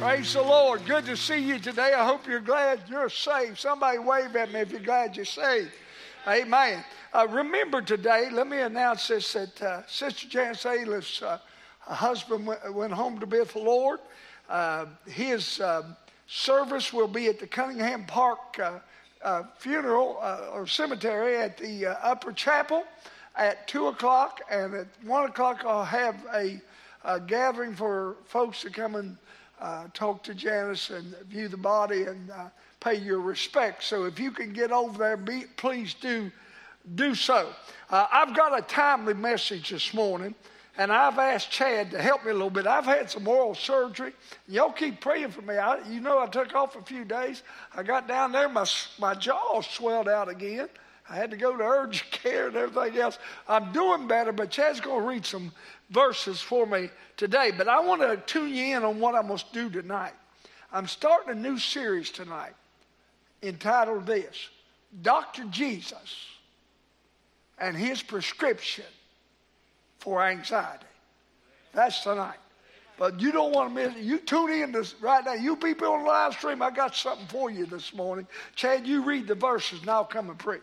Praise the Lord. Good to see you today. I hope you're glad you're saved. Somebody wave at me if you're glad you're saved. Amen. Remember today, let me announce this, that Sister Janice Ayliff's husband went home to be with the Lord. His service will be at the Cunningham Park funeral or cemetery at the Upper Chapel at 2 o'clock. And at 1 o'clock, I'll have a gathering for folks to come and talk to Janice and view the body and pay your respects. So if you can get over there, please do so. I've got a timely message this morning, and I've asked Chad to help me a little bit. I've had some oral surgery. Y'all keep praying for me. I took off a few days. I got down there, my jaw swelled out again. I had to go to urgent care and everything else. I'm doing better, but Chad's going to read some verses for me today. But I want to tune you in on what I'm going to do tonight. I'm starting a new series tonight entitled this, Dr. Jesus and His Prescription for Anxiety. That's tonight. But you don't want to miss it. You tune in right now. You people on the live stream, I got something for you this morning. Chad, you read the verses and I'll come and preach.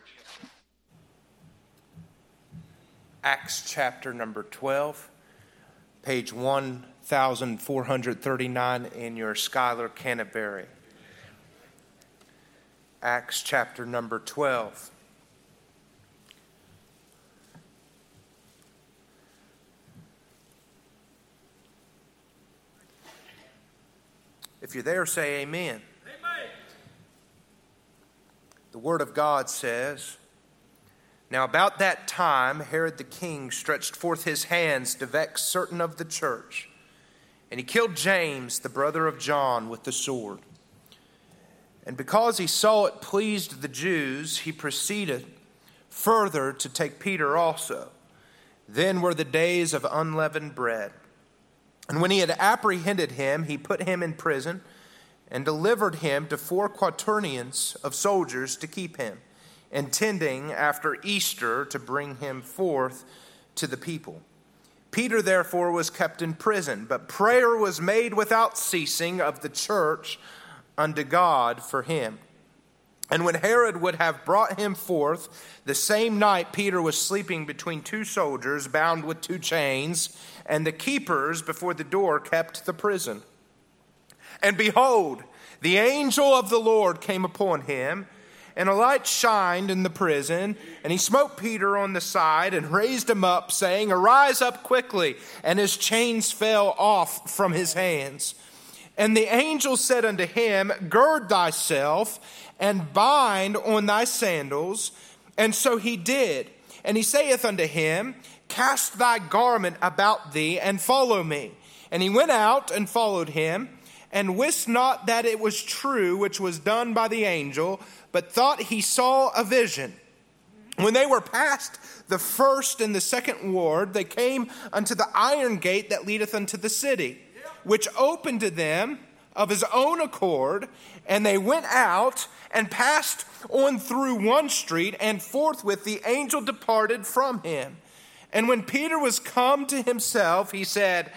Acts chapter number 12, page 1439 in your Schuyler Canterbury. Acts chapter number 12. If you're there, say amen. Amen. The Word of God says, "Now about that time Herod the king stretched forth his hands to vex certain of the church, and he killed James, the brother of John, with the sword. And because he saw it pleased the Jews, he proceeded further to take Peter also. Then were the days of unleavened bread. And when he had apprehended him, he put him in prison and delivered him to 4 quaternions of soldiers to keep him, intending after Easter to bring him forth to the people. Peter therefore was kept in prison, but prayer was made without ceasing of the church unto God for him. And when Herod would have brought him forth, the same night Peter was sleeping between 2 soldiers, bound with 2 chains, and the keepers before the door kept the prison. And behold, the angel of the Lord came upon him, and a light shined in the prison, and he smote Peter on the side and raised him up, saying, Arise up quickly. And his chains fell off from his hands. And the angel said unto him, Gird thyself, and bind on thy sandals. And so he did. And he saith unto him, Cast thy garment about thee, and follow me. And he went out and followed him, and wist not that it was true which was done by the angel, but thought he saw a vision. When they were past the first and the second ward, they came unto the iron gate that leadeth unto the city, which opened to them of his own accord, and they went out and passed on through one street, and forthwith the angel departed from him. And when Peter was come to himself, he said,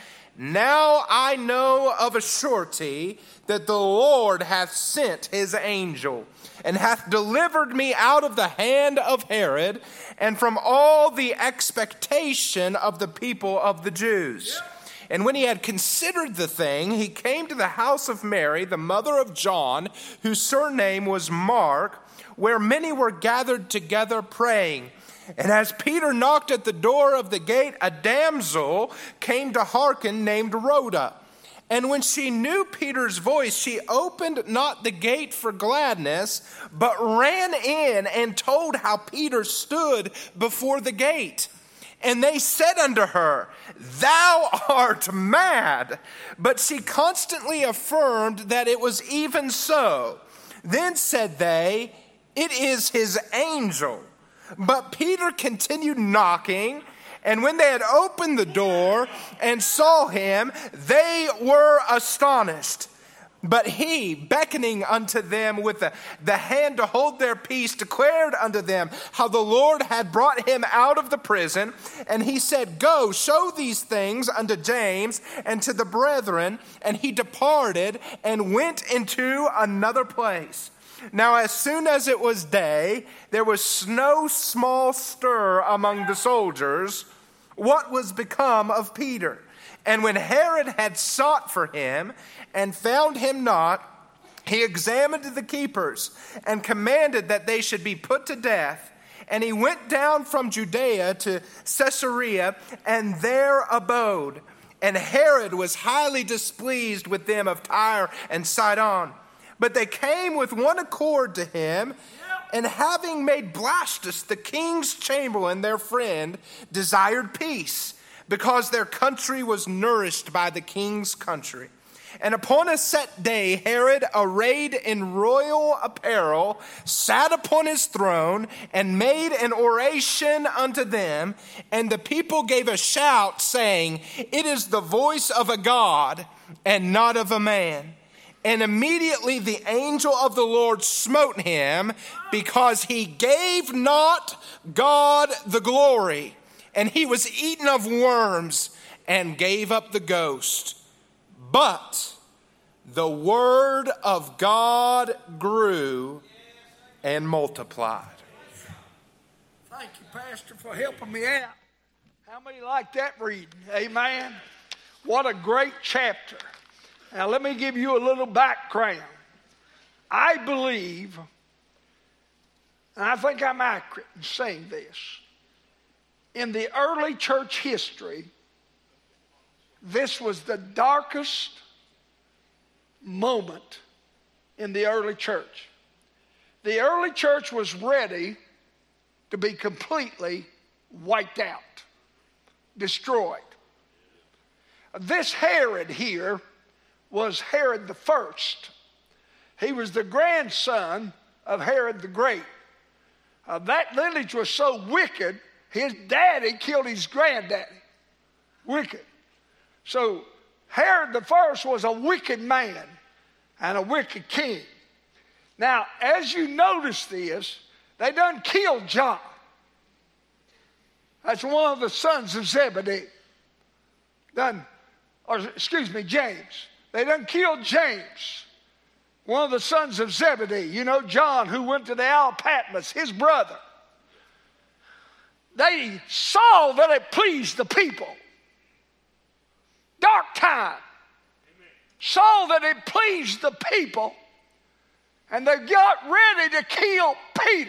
Now I know of a surety that the Lord hath sent his angel, and hath delivered me out of the hand of Herod, and from all the expectation of the people of the Jews. And when he had considered the thing, he came to the house of Mary, the mother of John, whose surname was Mark, where many were gathered together praying. And as Peter knocked at the door of the gate, a damsel came to hearken named Rhoda. And when she knew Peter's voice, she opened not the gate for gladness, but ran in and told how Peter stood before the gate. And they said unto her, Thou art mad. But she constantly affirmed that it was even so. Then said they, It is his angel. But Peter continued knocking, and when they had opened the door and saw him, they were astonished. But he, beckoning unto them with the hand to hold their peace, declared unto them how the Lord had brought him out of the prison. And he said, Go, show these things unto James and to the brethren. And he departed and went into another place. Now as soon as it was day, there was no small stir among the soldiers, what was become of Peter. And when Herod had sought for him and found him not, he examined the keepers and commanded that they should be put to death. And he went down from Judea to Caesarea and there abode. And Herod was highly displeased with them of Tyre and Sidon. But they came with one accord to him, and having made Blastus the king's chamberlain their friend, desired peace, because their country was nourished by the king's country. And upon a set day, Herod, arrayed in royal apparel, sat upon his throne and made an oration unto them. And the people gave a shout, saying, It is the voice of a God and not of a man. And immediately the angel of the Lord smote him, because he gave not God the glory. And he was eaten of worms and gave up the ghost. But the word of God grew and multiplied. Thank you, Pastor, for helping me out. How many like that reading? Amen. What a great chapter. Now, let me give you a little background. I believe, and I think I'm accurate in saying this, in the early church history, this was the darkest moment in the early church. The early church was ready to be completely wiped out, destroyed. This Herod here was Herod the First. He was the grandson of Herod the Great. That lineage was so wicked, his daddy killed his granddaddy. Wicked. So Herod the First was a wicked man and a wicked king. Now, as you notice this, they done killed John. That's one of the sons of Zebedee. James. They done killed James, one of the sons of Zebedee. You know, John, who went to the Isle of Patmos, his brother. They saw that it pleased the people. Dark time. Amen. Saw that it pleased the people, and they got ready to kill Peter.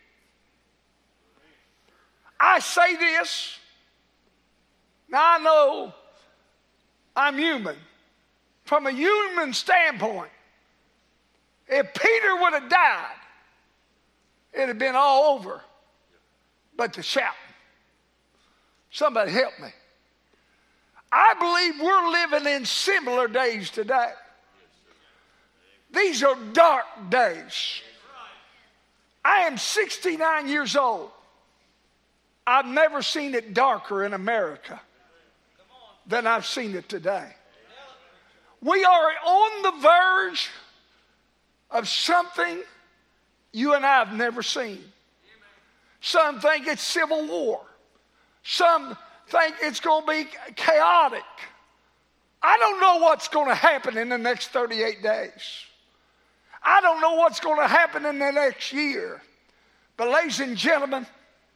I say this, now I know I'm human. From a human standpoint, if Peter would have died, it'd have been all over but the shouting. Somebody help me. I believe we're living in similar days today. These are dark days. I am 69 years old. I've never seen it darker in America than I've seen it today. We are on the verge of something you and I have never seen. Some think it's civil war. Some think it's going to be chaotic. I don't know what's going to happen in the next 38 days. I don't know what's going to happen in the next year. But ladies and gentlemen,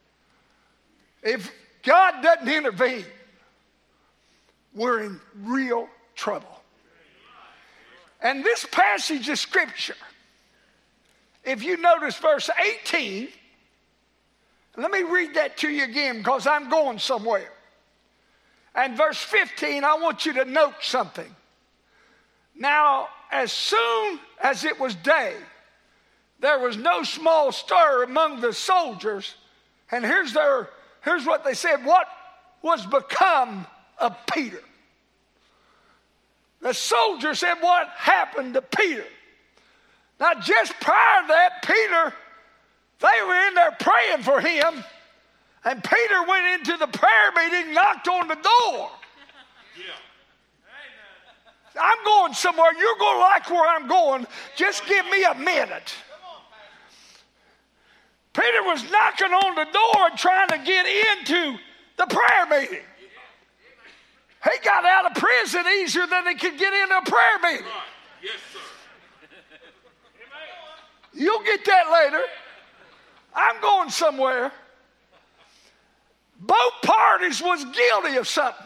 if God doesn't intervene, we're in real trouble. And this passage of Scripture, if you notice verse 18, let me read that to you again because I'm going somewhere. And verse 15, I want you to note something. Now, as soon as it was day, there was no small stir among the soldiers. And here's what they said. What was become of Peter? The soldiers said, what happened to Peter? Now, just prior to that, Peter, they were in there praying for him. And Peter went into the prayer meeting, knocked on the door. I'm going somewhere. You're going to like where I'm going. Just give me a minute. Peter was knocking on the door and trying to get into the prayer meeting. He got out of prison easier than he could get into a prayer meeting. Yes, sir. You'll get that later. I'm going somewhere. Both parties was guilty of something.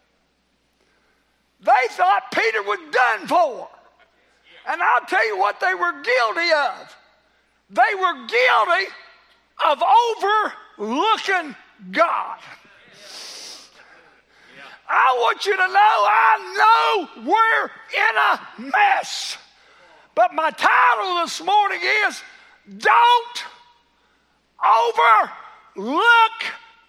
They thought Peter was done for. And I'll tell you what they were guilty of. They were guilty of overlooking God. I want you to know, I know we're in a mess. But my title this morning is, Don't Overlook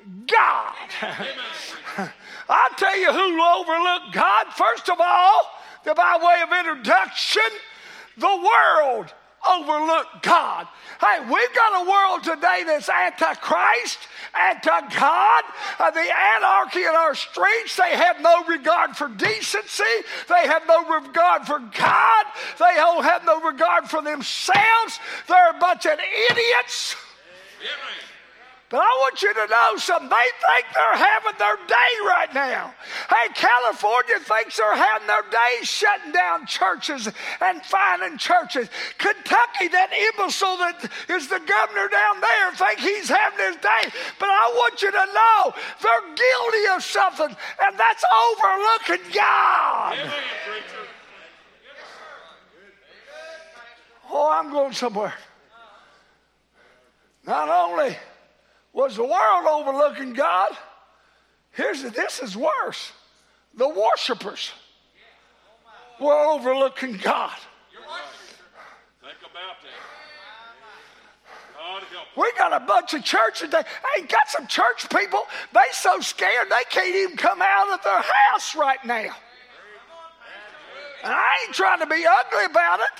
God. I'll tell you who overlooked God. First of all, by way of introduction, the world overlooked God. Hey, we've got a world today that's anti-Christ, anti-God. The anarchy in our streets, they have no regard for decency. They have no regard for God. They don't have no regard for themselves. They're a bunch of idiots. But I want you to know something. They think they're having their day right now. Hey, California thinks they're having their day shutting down churches and fining churches. Kentucky, that imbecile that is the governor down there, think he's having his day. But I want you to know they're guilty of something, and that's overlooking God. Oh, I'm going somewhere. Not only was the world overlooking God, this is worse. The worshipers were overlooking God. Think about that. God help. We got a bunch of churches. Got some church people. They so scared they can't even come out of their house right now. And I ain't trying to be ugly about it.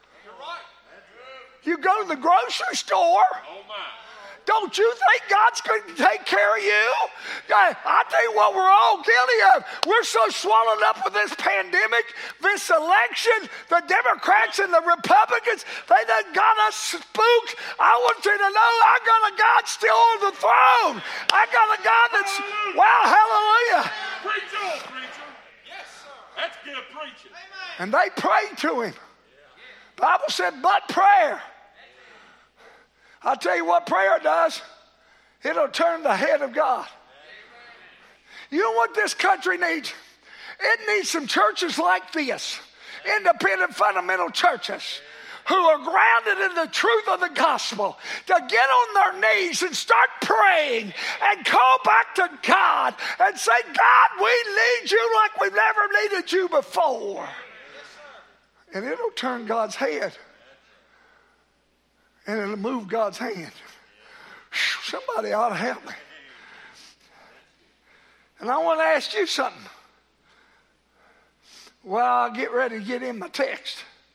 You go to the grocery store. Oh my. Don't you think God's going to take care of you? I'll tell you what we're all guilty of. We're so swallowed up with this pandemic, this election, the Democrats and the Republicans, they done got us spooked. I want you to know I got a God still on the throne. I got a God that's, wow, hallelujah. Preach on, preacher. Yes, sir. That's good preaching. And they prayed to him. The Bible said, but prayer. I'll tell you what prayer does. It'll turn the head of God. You know what this country needs? It needs some churches like this. Independent fundamental churches who are grounded in the truth of the gospel to get on their knees and start praying and call back to God and say, God, we need you like we've never needed you before. And it'll turn God's head. And it'll move God's hand. Somebody ought to help me. And I want to ask you something. Well, I'll get ready to get in my text.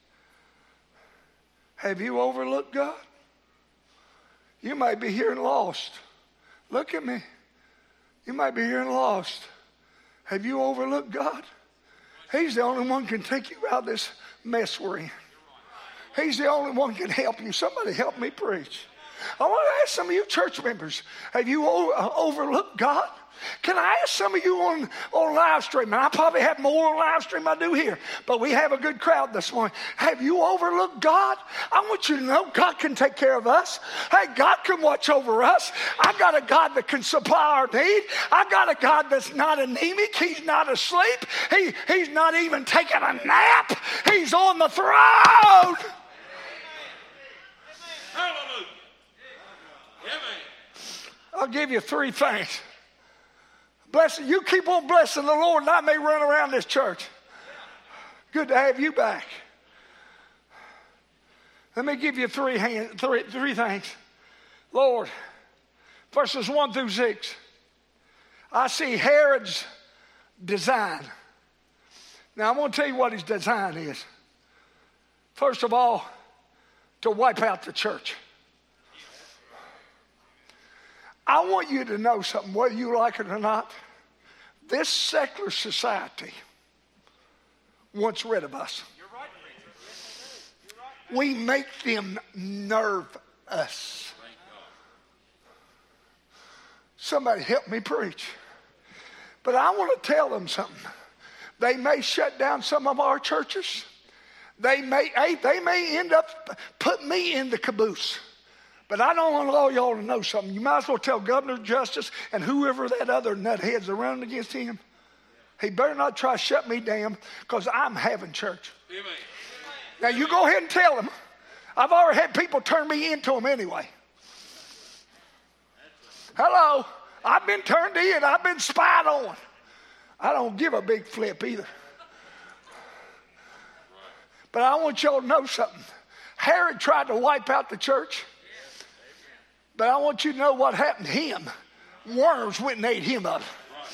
Have you overlooked God? You might be here and lost. Look at me. You might be here and lost. Have you overlooked God? He's the only one who can take you out of this mess we're in. He's the only one who can help you. Somebody help me preach. I want to ask some of you church members, have you overlooked God? Can I ask some of you on live stream? And I probably have more on live stream than I do here, but we have a good crowd this morning. Have you overlooked God? I want you to know God can take care of us. Hey, God can watch over us. I got a God that can supply our need. I got a God that's not anemic. He's not asleep. He's not even taking a nap. He's on the throne. Hallelujah. Amen. I'll give you three things. Bless you. Keep on blessing the Lord, and I may run around this church. Good to have you back. Let me give you three things. Lord, verses 1 through 6. I see Herod's design. Now, I want to tell you what his design is. First of all, to wipe out the church. I want you to know something, whether you like it or not. This secular society wants rid of us. You're right, preacher. You're right. We make them nerve us. Somebody help me preach. But I want to tell them something. They may shut down some of our churches. They may end up putting me in the caboose. But I don't want all y'all to know something. You might as well tell Governor Justice and whoever that other nutheads are running against him. He better not try to shut me down because I'm having church. Amen. Now you go ahead and tell them. I've already had people turn me into them anyway. Hello. I've been turned in. I've been spied on. I don't give a big flip either. But I want y'all to know something. Herod tried to wipe out the church. But I want you to know what happened to him. Worms went and ate him up.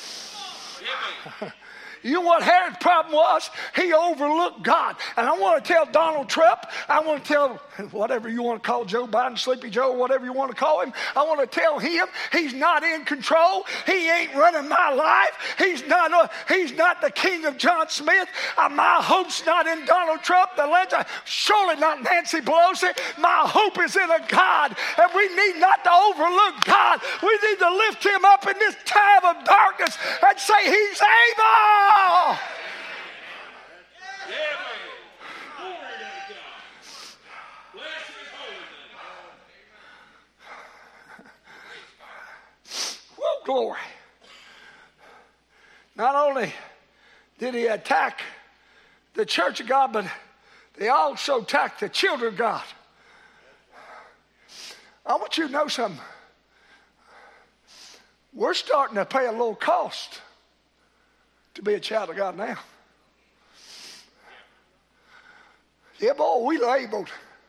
You know what Herod's problem was? He overlooked God. And I want to tell Donald Trump, I want to tell whatever you want to call Joe Biden, Sleepy Joe, whatever you want to call him, I want to tell him he's not in control. He ain't running my life. He's not the king of John Smith. My hope's not in Donald Trump, the legend. Surely not Nancy Pelosi. My hope is in a God. And we need not to overlook God. We need to lift him up in this time of darkness and say he's able. Yeah, man. Bless his holy name. Whoa, glory. Not only did he attack the church of God, but they also attacked the children of God. I want you to know something. We're starting to pay a little cost to be a child of God now. Yeah, boy, we labeled.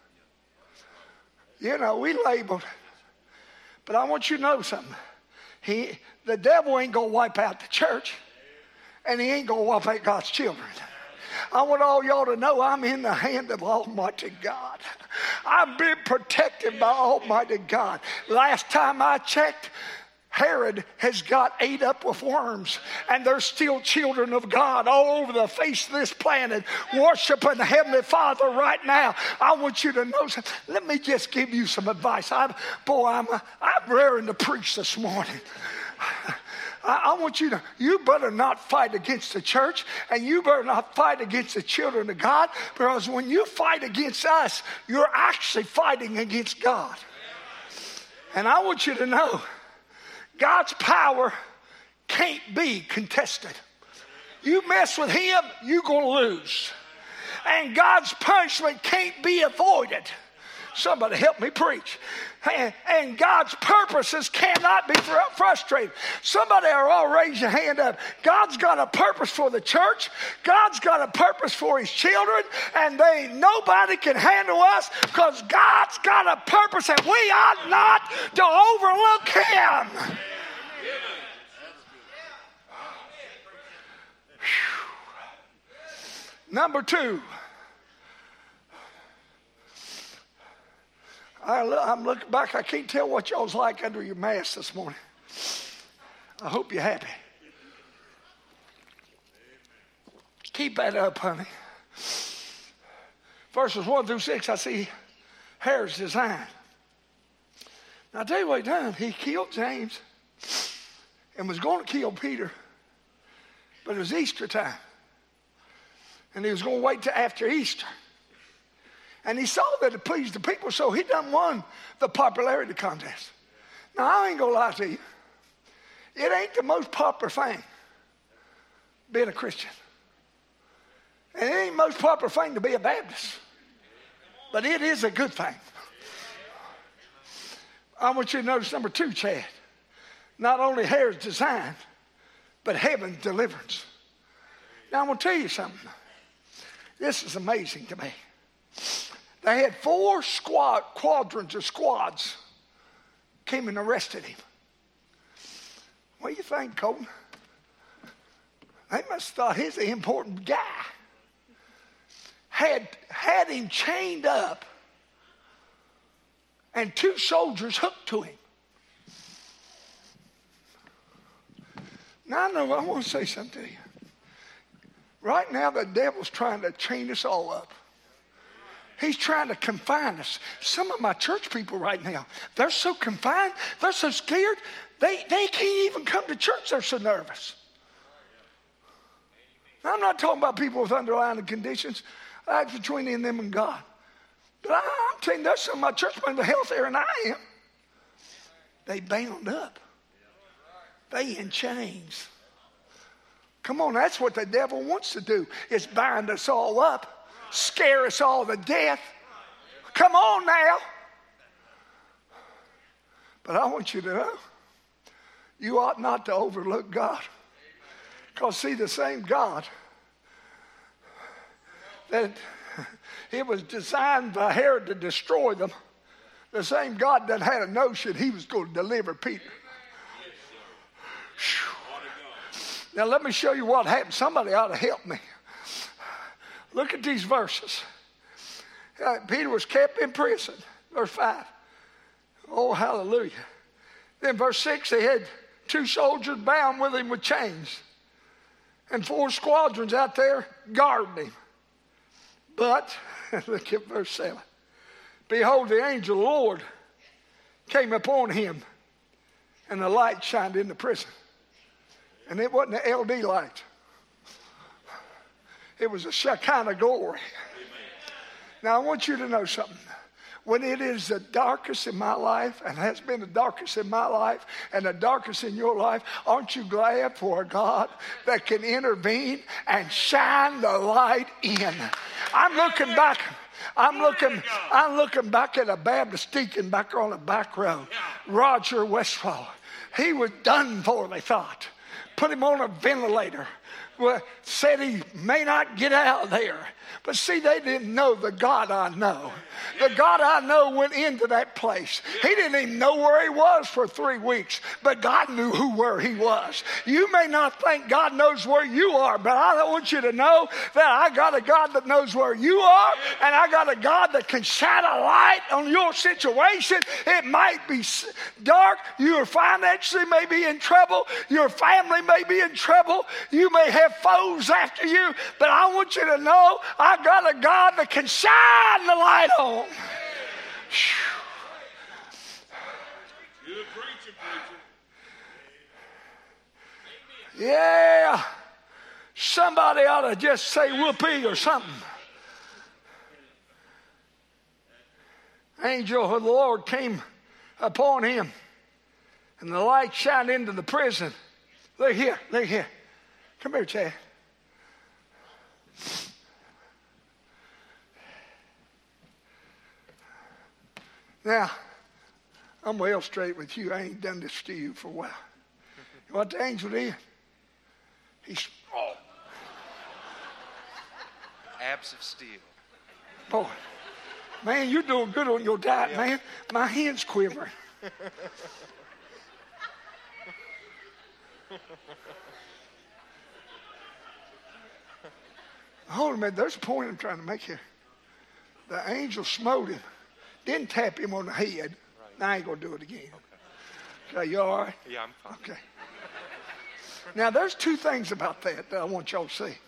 You know, we labeled. But I want you to know something. The devil ain't going to wipe out the church, and he ain't going to wipe out God's children. I want all y'all to know I'm in the hand of Almighty God. I've been protected by Almighty God. Last time I checked, Herod has got ate up with worms, and there's still children of God all over the face of this planet worshiping the Heavenly Father right now. I want you to know something. Let me just give you some advice. I'm raring to preach this morning. I want you to, you better not fight against the church, and you better not fight against the children of God, because when you fight against us, you're actually fighting against God. And I want you to know, God's power can't be contested. You mess with him, you're going to lose. And God's punishment can't be avoided. Somebody help me preach. And God's purposes cannot be frustrated. Somebody all raise your hand up. God's got a purpose for the church. God's got a purpose for his children. And nobody can handle us, because God's got a purpose, and we ought not to overlook him. Number 2. I'm looking back. I can't tell what y'all's like under your mask this morning. I hope you're happy. Keep that up, honey. Verses 1 through 6, I see Herod's design. Now, I'll tell you what he done. He killed James and was going to kill Peter. But it was Easter time. And he was going to wait till after Easter. And he saw that it pleased the people, so he done won the popularity contest. Now, I ain't going to lie to you. It ain't the most popular thing, being a Christian. And it ain't the most popular thing to be a Baptist. But it is a good thing. I want you to notice number 2, Chad. Not only Herod's design, but heaven's deliverance. Now, I'm going to tell you something. This is amazing to me. They had 4 quadrants or squads came and arrested him. What do you think, Colton? They must have thought he's an important guy. Had him chained up, and 2 soldiers hooked to him. Now, I want to say something to you. Right now, the devil's trying to chain us all up. He's trying to confine us. Some of my church people right now, they're so confined, they're so scared, they can't even come to church. They're so nervous. Now, I'm not talking about people with underlying conditions. That's between them and God. But I'm telling you, there's some of my church men that are healthier than I am. They bound up. They in chains. Come on, that's what the devil wants to do, is bind us all up, scare us all to death. Come on now. But I want you to know, you ought not to overlook God. Because see, the same God that it was designed by Herod to destroy them, the same God that had a notion he was going to deliver Peter. Now let me show you what happened. Somebody ought to help me. Look at these verses. Peter was kept in prison. Verse 5. Oh, hallelujah. Then verse 6, they had 2 soldiers bound with him with chains, and 4 squadrons out there guarding him. But, look at verse 7. Behold, the angel of the Lord came upon him, and the light shined in the prison. And it wasn't an LD light. It was a Shekinah glory. Now, I want you to know something. When it is the darkest in my life, and has been the darkest in my life, and the darkest in your life, aren't you glad for a God that can intervene and shine the light in? I'm looking back at a Baptist deacon back on the back row, Roger Westfall. He was done for, they thought. Put him on a ventilator. Well, said he may not get out of there. But see, they didn't know the God I know. The God I know went into that place. He didn't even know where he was for 3 weeks, but God knew where he was. You may not think God knows where you are, but I want you to know that I got a God that knows where you are, and I got a God that can shine a light on your situation. It might be dark. Your finances may be in trouble. Your family may be in trouble. You may have foes after you, but I want you to know I got a God that can shine the light on. Good preaching, preacher. Yeah. Somebody ought to just say whoopee or something. Angel of the Lord came upon him, and the light shined into the prison. Look here, look here. Come here, Chad. Now, I'm well straight with you. I ain't done this to you for a while. You know what the angel did? He's, Abs of steel. boy, man, you're doing good on your diet, man. My hand's quivering. Hold a minute, there's a point I'm trying to make here. The angel smote him, didn't tap him on the head. Right. Now I ain't going to do it again. Okay, you all right? Yeah, I'm fine. Okay. Now, there's 2 things about that I want y'all to see.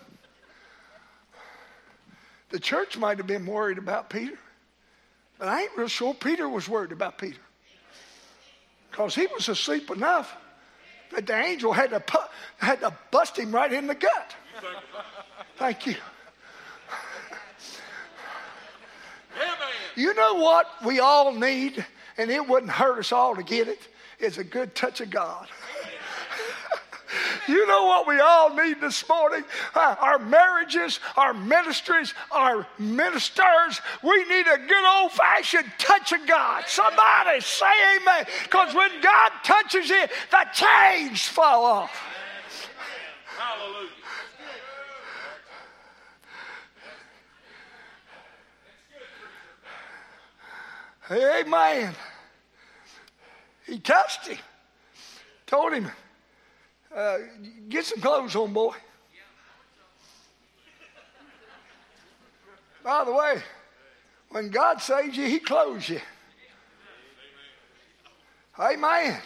The church might have been worried about Peter, but I ain't real sure Peter was worried about Peter, because he was asleep enough that the angel had to bust him right in the gut. Thank you. You know what we all need, and it wouldn't hurt us all to get it, is a good touch of God. You know what we all need this morning? Our marriages, our ministries, our ministers. We need a good old-fashioned touch of God. Somebody say amen. Because when God touches it, the chains fall off. Hallelujah. Amen. He touched him. Told him, get some clothes on, boy. By the way, when God saves you, he clothes you. Amen.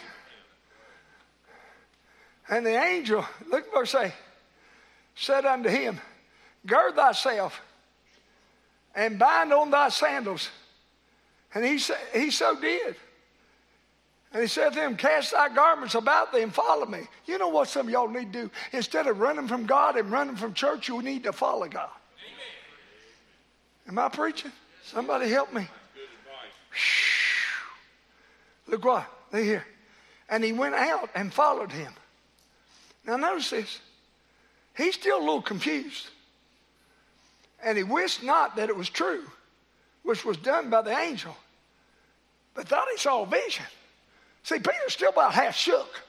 And the angel, look at verse 8, said unto him, gird thyself and bind on thy sandals. And he so did. And he said to them, cast thy garments about thee and follow me. You know what some of y'all need to do? Instead of running from God and running from church, you need to follow God. Am I preaching? Somebody help me. Look what, look here. And he went out and followed him. Now notice this. He's still a little confused. And he wist not that it was true, which was done by the angel, but thought he saw a vision. See, Peter's still about half shook.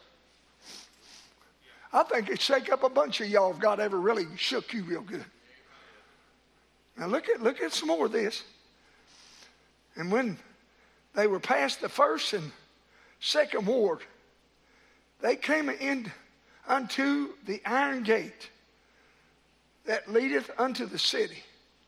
I think it'd shake up a bunch of y'all if God ever really shook you real good. Now look at some more of this. And when they were past the first and second ward, they came in unto the iron gate that leadeth unto the city.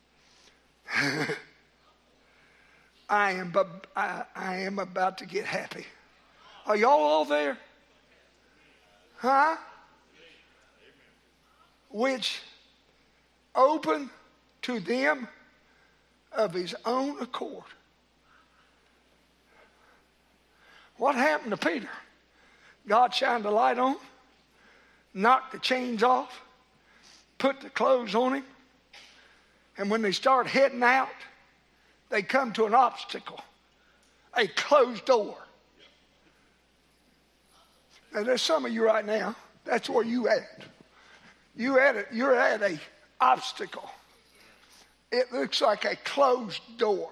I am about to get happy. Are y'all all there? Huh? Which opened to them of his own accord. What happened to Peter? God shined the light on, knocked the chains off, put the clothes on him, and when they start heading out, they come to an obstacle, a closed door. Now there's some of you right now, that's where you at. You're at a obstacle. It looks like a closed door.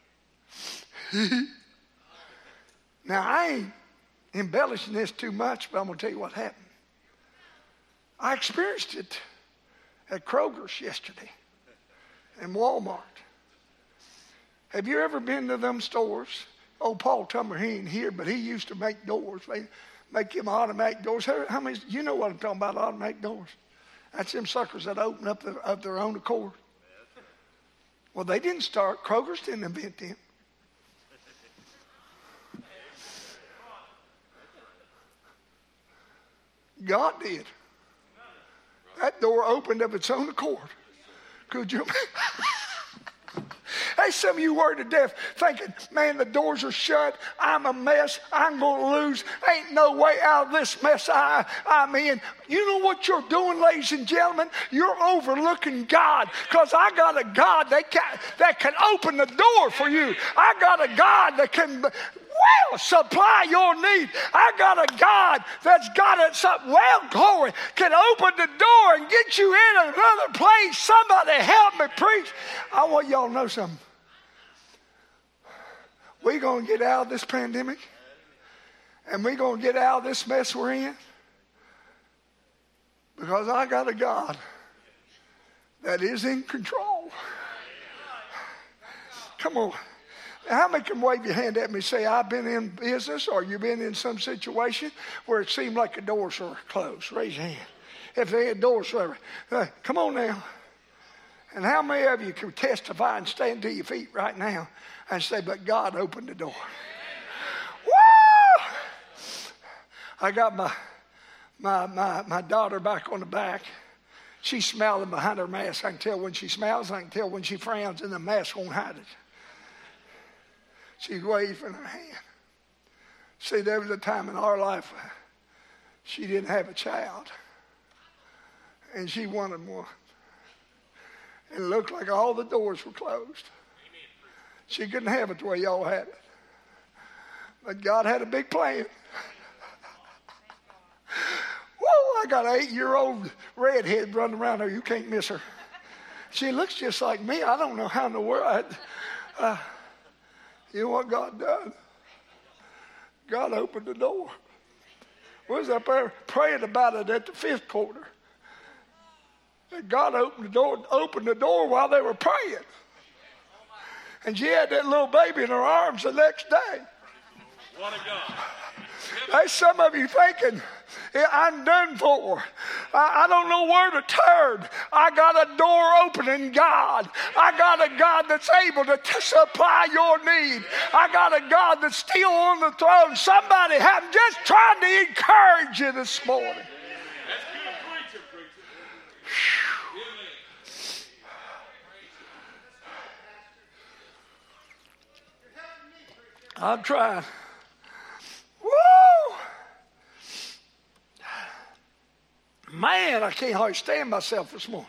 Now I ain't embellishing this too much, but I'm going to tell you what happened. I experienced it at Kroger's yesterday and Walmart. Have you ever been to them stores? Old Paul Tummer, he ain't here, but he used to make doors. They make him automatic doors. How many? You know what I'm talking about, automatic doors. That's them suckers that open up of their own accord. Well, they didn't start. Kroger's didn't invent them. God did. That door opened of its own accord. Could you? Hey, some of you worried to death thinking, man, the doors are shut. I'm a mess. I'm going to lose. Ain't no way out of this mess I'm in. You know what you're doing, ladies and gentlemen? You're overlooking God, because I got a God that can open the door for you. I got a God that can supply your need. I got a God that's got it. Glory, can open the door and get you in another place. Somebody help me preach. I want y'all to know something. We're going to get out of this pandemic, and we're going to get out of this mess we're in, because I got a God that is in control. Come on. How many can wave your hand at me and say, I've been in business, or you've been in some situation where it seemed like the doors were closed? Raise your hand. If they had doors forever. Come on now. And how many of you can testify and stand to your feet right now and say, but God opened the door? Woo! I got my daughter back on the back. She's smiling behind her mask. I can tell when she smiles. I can tell when she frowns, and the mask won't hide it. She's waving her hand. See, there was a time in our life she didn't have a child, and she wanted one. And it looked like all the doors were closed. She couldn't have it the way y'all had it. But God had a big plan. Whoa, I got an 8-year-old redhead running around there. You can't miss her. She looks just like me. I don't know how in the world. You know what God done? God opened the door. We was up there praying about it at the 5th quarter. And God opened the door while they were praying. And she had that little baby in her arms the next day. What a God. There's some of you thinking, I'm done for. I don't know where to turn. I got a door opening God. I got a God that's able to supply your need. I got a God that's still on the throne. Somebody, I'm just trying to encourage you this morning. That's good preacher. I'm trying. Woo! Man, I can't hardly stand myself this morning.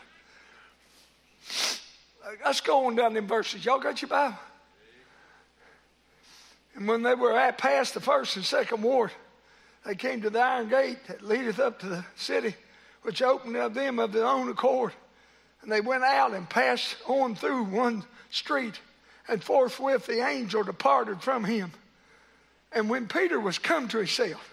Let's go on down them verses. Y'all got your Bible? And when they were past the first and second ward, they came to the iron gate that leadeth up to the city, which opened of them of their own accord. And they went out and passed on through one street, and forthwith the angel departed from him. And when Peter was come to himself,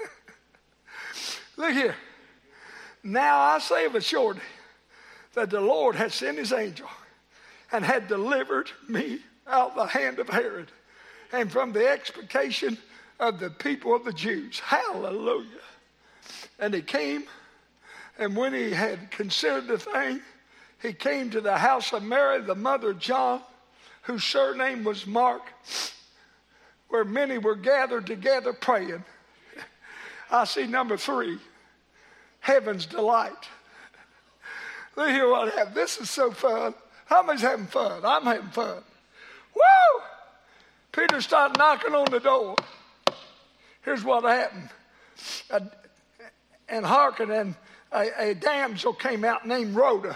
look here. Now I say of a surety that the Lord had sent his angel and had delivered me out of the hand of Herod and from the expectation of the people of the Jews. Hallelujah. And he came, and when he had considered the thing, he came to the house of Mary, the mother of John, whose surname was Mark, where many were gathered together praying. I see number 3, heaven's delight. Look here what happened. This is so fun. How many's having fun? I'm having fun. Woo! Peter started knocking on the door. Here's what happened. And hearken, and a damsel came out named Rhoda.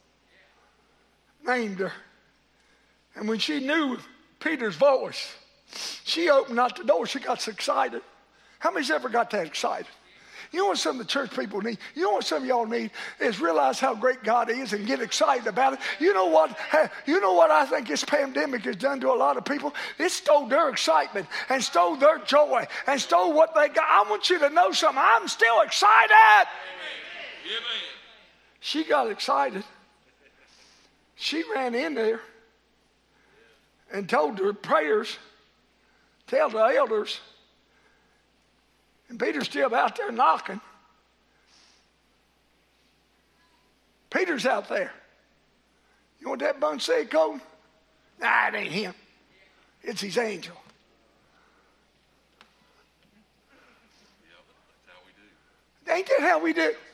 Named her. And when she knew Peter's voice, she opened out the door. She got so excited. How many's ever got that excited? You know what some of the church people need? You know what some of y'all need is realize how great God is and get excited about it. You know what? You know what I think this pandemic has done to a lot of people? It stole their excitement and stole their joy and stole what they got. I want you to know something. I'm still excited. Amen. She got excited. She ran in there and told her prayers, tell the elders. And Peter's still out there knocking. Peter's out there. You know what that bunch said, Colton? Nah, it ain't him. It's his angel. Ain't that how we do?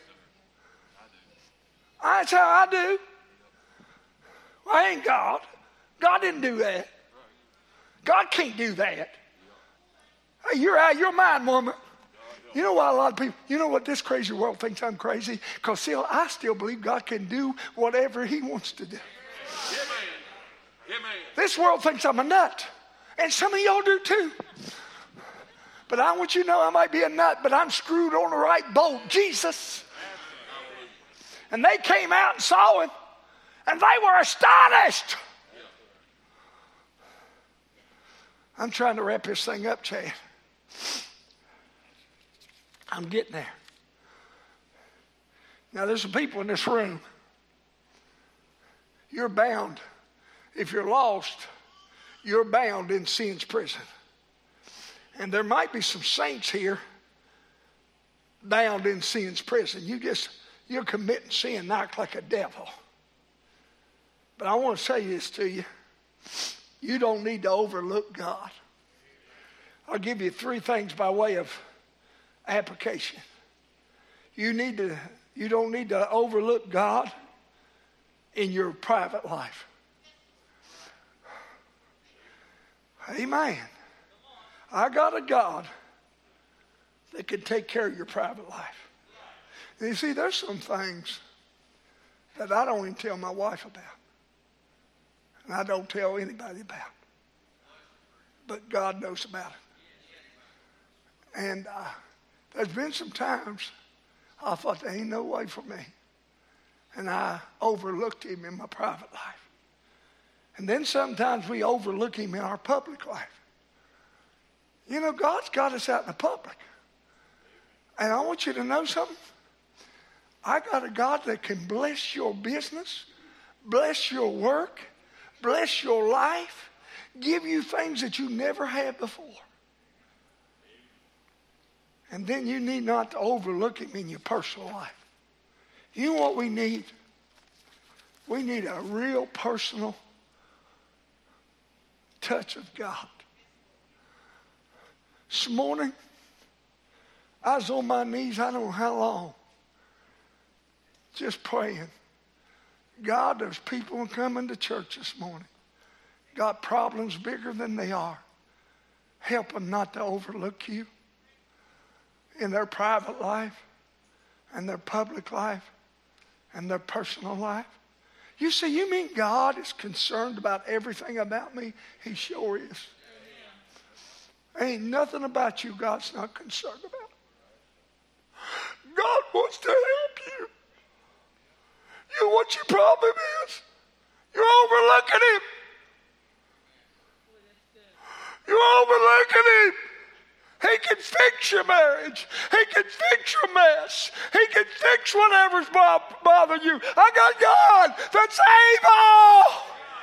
That's how I do. Well, I ain't God. God didn't do that. God can't do that. Hey, you're out of your mind, woman. You know why a lot of people, you know what this crazy world thinks I'm crazy? Because I still believe God can do whatever he wants to do. This world thinks I'm a nut. And some of y'all do too. But I want you to know I might be a nut, but I'm screwed on the right bolt. Jesus. And they came out and saw him. And they were astonished. I'm trying to wrap this thing up, Chad. I'm getting there. Now, there's some people in this room. You're bound. If you're lost, you're bound in sin's prison. And there might be some saints here bound in sin's prison. You're committing sin, not like a devil. But I want to say this to you. You don't need to overlook God. I'll give you 3 things by way of application. You don't need to overlook God in your private life. Amen. I got a God that can take care of your private life. And you see, there's some things that I don't even tell my wife about. And I don't tell anybody about. But God knows about it. And there's been some times I thought there ain't no way for me. And I overlooked him in my private life. And then sometimes we overlook him in our public life. You know, God's got us out in the public. And I want you to know something. I got a God that can bless your business, bless your work, bless your life, give you things that you never had before. And then you need not to overlook him in your personal life. You know what we need? We need a real personal touch of God. This morning, I was on my knees, I don't know how long, just praying. God, there's people coming to church this morning. Got problems bigger than they are. help them not to overlook you in their private life and their public life and their personal life. You see, you mean God is concerned about everything about me? He sure is. Ain't nothing about you God's not concerned about. God wants to help you. You know what your problem is? You're overlooking Him. You're overlooking Him. He can fix your marriage. He can fix your mess. He can fix whatever's bothering you. I got God that's able.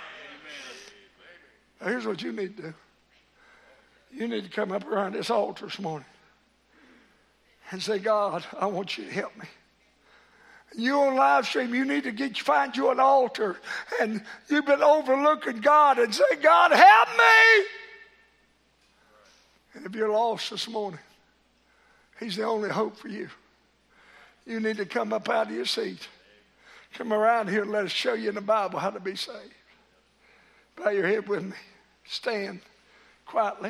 Now, here's what you need to do. You need to come up around this altar this morning and say, God, I want you to help me. You on live stream, you need to find you an altar, and you've been overlooking God, and say, God, help me. And if you're lost this morning, He's the only hope for you. You need to come up out of your seat. Come around here and let us show you in the Bible how to be saved. Bow your head with me. Stand quietly.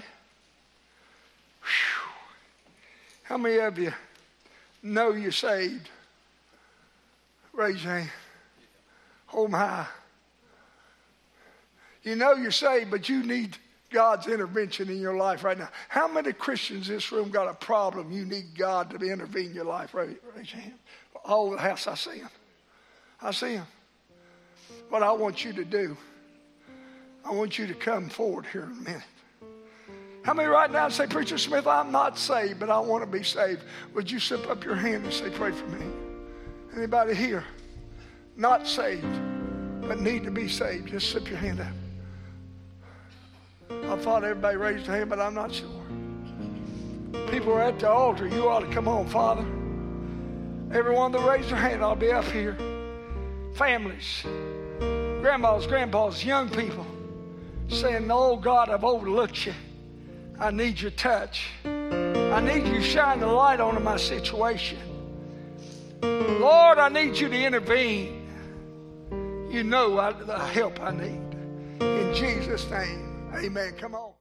Whew. How many of you know you're saved? Raise your hand. Hold 'em high. You know you're saved, but you need God's intervention in your life right now. How many Christians in this room got a problem you need God to intervene in your life? Raise your hand. All over the house, I see them. I see them. What I want you to do, I want you to come forward here in a minute. How many right now say, Preacher Smith, I'm not saved, but I want to be saved? Would you slip up your hand and say, pray for me? Anybody here not saved but need to be saved? Just slip your hand up. I thought everybody raised their hand, but I'm not sure. People are at the altar. You ought to come on, Father. Everyone that raised their hand, I'll be up here. Families, grandmas, grandpas, young people saying, oh, God, I've overlooked you. I need your touch. I need you to shine the light onto my situation. Lord, I need you to intervene. You know the help I need. In Jesus' name, amen. Come on.